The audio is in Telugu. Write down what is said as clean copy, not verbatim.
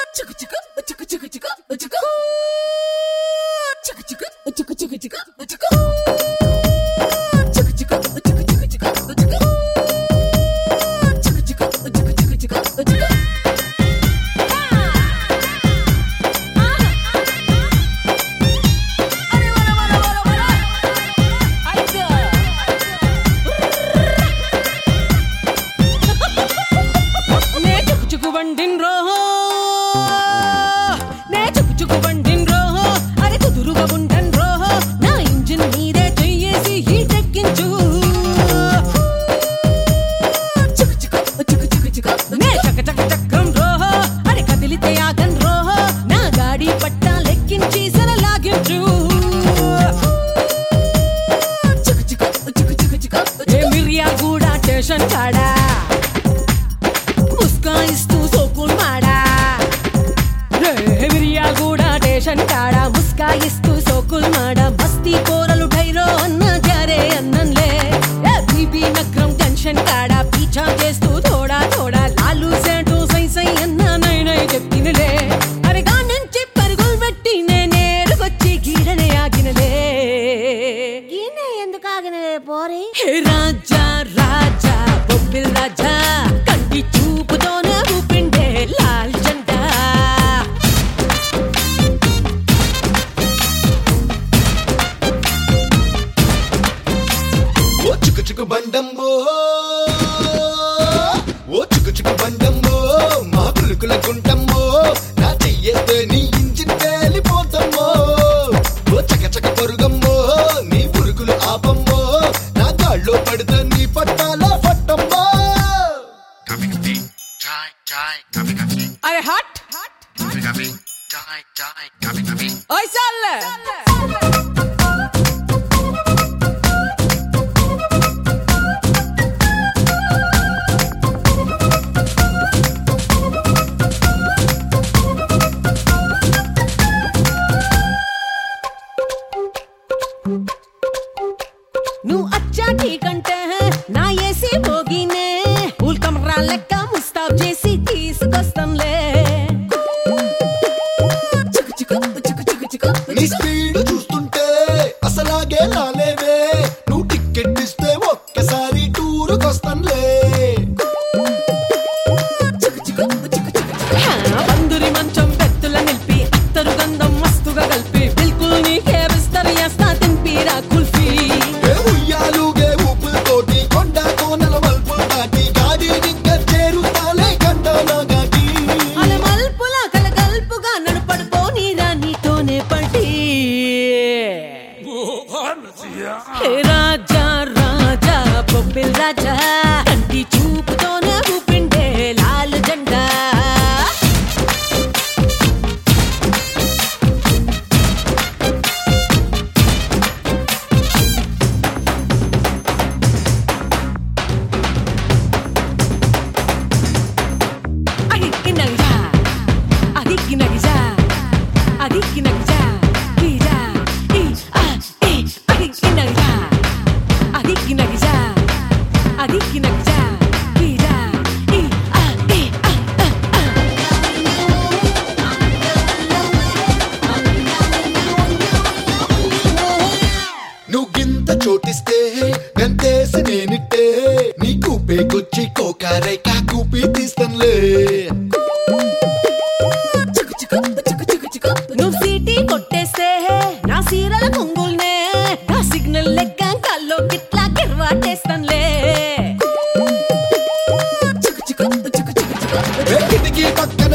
मुस्काइस्तू सोकुल माड़ा मस्ती पोरलु ढैरो अन्ना जारे अन्ननले बीबी नक्रम टेंशन काड़ा पीछा చేస్తూ थोड़ा थोड़ा लालू सेटू सై సై అన్న నై నై చెప్తినలే అరే గానుంచి పరుగులు పెట్టి నేనేరుకొచ్చి గీడనే ఆగినలే గీనే ఎందుకు ఆగినలే పోరి హే రాజా రాజా బొబ్బిల్ రాజా కంటి చూపుతోనే ఊపిండే లాల్ జెండా చిక్కు బండమ్మో ఓ చిక్కు బండమ్మో మా పులుకుల గుంటమ్మో నా చెయ్యేస్తే నీ ఇంజిన్ పేలిపోతమ్మో ఓ చక పరుగమ్మో నీ పులుకులు ఆపమ్మో నా కాళ్ళు పడితే నీ పట్టాల పట్టమ్మో అరే హట్ ఓయ్ సాల్లే నువ్వు అచ్చాటి కంటే నా ఏసీ భోగినే పూల్ కమరా లెక్క ముస్తాబ్ చేసి తీసుకొస్తాంలే నీ స్పీడ్ చూస్తుంటే అసలాగే లాలేవే నువ్వు టికెట్ ఇస్తే ఒక్కసారి టూరుకొస్తానులే బందురి మంచం బెత్తుల నిలిపి అత్తరు గంధం మస్తుగా కలిపి బిల్కుల్ నీకే విస్తరి చేస్తా తింపిరా కుల్ఫీ ఉయ్యాలుగే ఊపులతోటి కొండ కోనల మల్పులు దాటి గాడి దగ్గర చేరుతాలే గంటలో గాటి అల మల్పుల కలగల్పుగా నడుపడిపోనీరా నీతోనే పడి హే రాజా రాజా బొబ్బిల్ రాజా కంటి చూపుతోనే ఊపిండే లాల్ జెండా నువ్వు గింత చోటిస్తే గంతేసి నేనిట్టే నీ కూపేకొచ్చి కోకారై కాకూపి తీస్తానులే నువ్వు సీటీ కొట్టేస్తే నా సీరల కొంగుల్నే నా సిగ్నల్ లెక్క కల్లో గిట్లా గిర్వాటేస్తానులే కిటికీ పక్కన